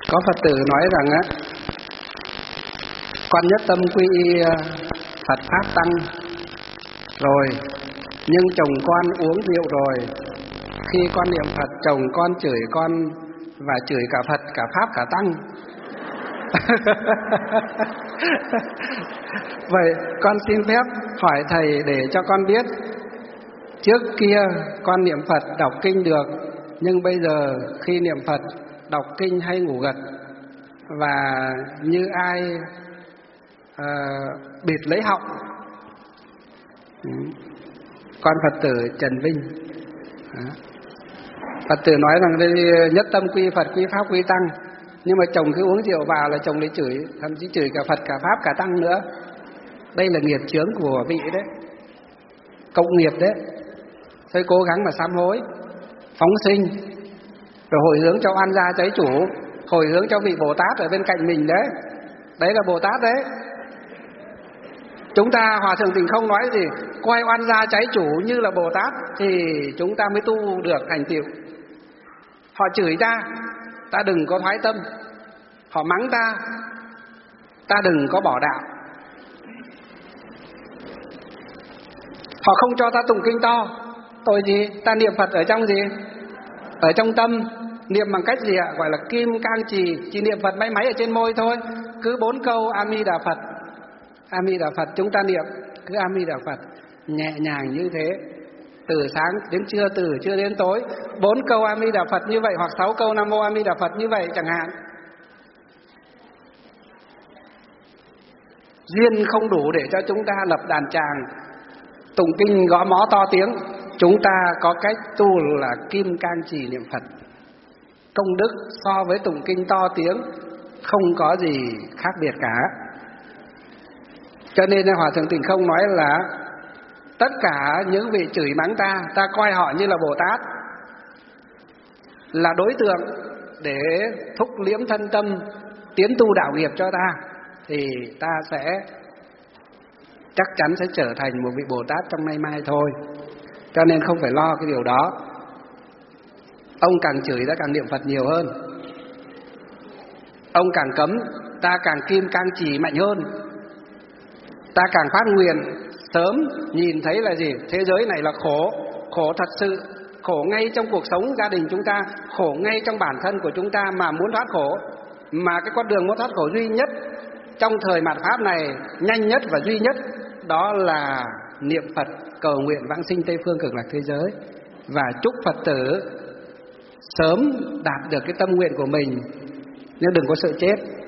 Có Phật tử nói rằng á, con nhất tâm quy y Phật Pháp Tăng rồi, nhưng chồng con uống rượu rồi, khi con niệm Phật chồng con chửi con và chửi cả Phật, cả Pháp, cả Tăng. Vậy con xin phép hỏi thầy để cho con biết, trước kia con niệm Phật đọc kinh được, nhưng bây giờ khi niệm Phật đọc kinh hay ngủ gật, và như ai bịt lấy họng. Con Phật tử Trần Vinh. Phật tử nói rằng đây nhất tâm quy Phật, quy Pháp, quy Tăng, nhưng mà chồng cứ uống rượu vào là chồng lấy chửi, thậm chí chửi cả Phật, cả Pháp, cả Tăng nữa. Đây là nghiệp chướng của vị đấy, cộng nghiệp đấy. Thôi cố gắng mà sám hối, phóng sinh, rồi hồi hướng cho oan gia cháy chủ, hồi hướng cho vị Bồ Tát ở bên cạnh mình đấy. Đấy là Bồ Tát đấy. Chúng ta Hòa Thượng Tình Không nói gì, coi oan gia cháy chủ như là Bồ Tát thì chúng ta mới tu được thành tựu. Họ chửi ta đừng có thoái tâm. Họ mắng ta đừng có bỏ đạo. Họ không cho ta tụng kinh to, tội gì? Ta niệm Phật ở trong gì? Ở trong tâm. Niệm bằng cách gì ạ? Gọi là kim cang trì. Chỉ niệm Phật máy ở trên môi thôi. Cứ 4 câu A Di Đà Phật, A Di Đà Phật. Chúng ta niệm cứ A Di Đà Phật nhẹ nhàng như thế, từ sáng đến trưa, từ trưa đến tối. 4 câu A Di Đà Phật như vậy, hoặc 6 câu Nam Mô A Di Đà Phật như vậy chẳng hạn. Duyên không đủ để cho chúng ta lập đàn tràng tụng kinh gõ mõ to tiếng. Chúng ta có cách tu là kim cang trì niệm Phật. Công đức so với tụng kinh to tiếng không có gì khác biệt cả. Cho nên Hòa Thượng Tình Không nói là tất cả những vị chửi mắng ta coi họ như là Bồ Tát, là đối tượng để thúc liễm thân tâm, tiến tu đạo nghiệp cho ta, thì ta sẽ chắc chắn sẽ trở thành một vị Bồ Tát trong nay mai thôi. Cho nên không phải lo cái điều đó. Ông càng chửi ta càng niệm Phật nhiều hơn, ông càng cấm ta càng kim cang trì mạnh hơn, ta càng phát nguyện sớm nhìn thấy là gì? Thế giới này là khổ, khổ thật sự, khổ ngay trong cuộc sống gia đình chúng ta, khổ ngay trong bản thân của chúng ta mà muốn thoát khổ. Mà cái con đường muốn thoát khổ duy nhất trong thời mạt Pháp này, nhanh nhất và duy nhất, đó là niệm Phật cầu nguyện vãng sinh Tây Phương Cực Lạc thế giới. Và chúc Phật tử sớm đạt được cái tâm nguyện của mình, nhưng đừng có sợ chết.